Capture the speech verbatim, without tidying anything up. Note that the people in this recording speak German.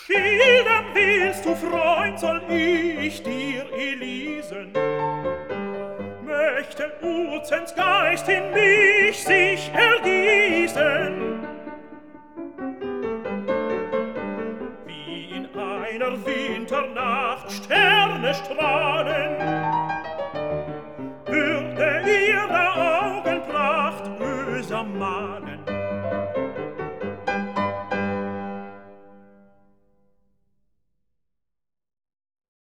Schildern willst du, Freund, soll ich dir Elisen. Möchte Uzens Geist in mich sich ergießen, wie in einer Winternacht Sterne strahlen, würde ihre Augenpracht böser malen.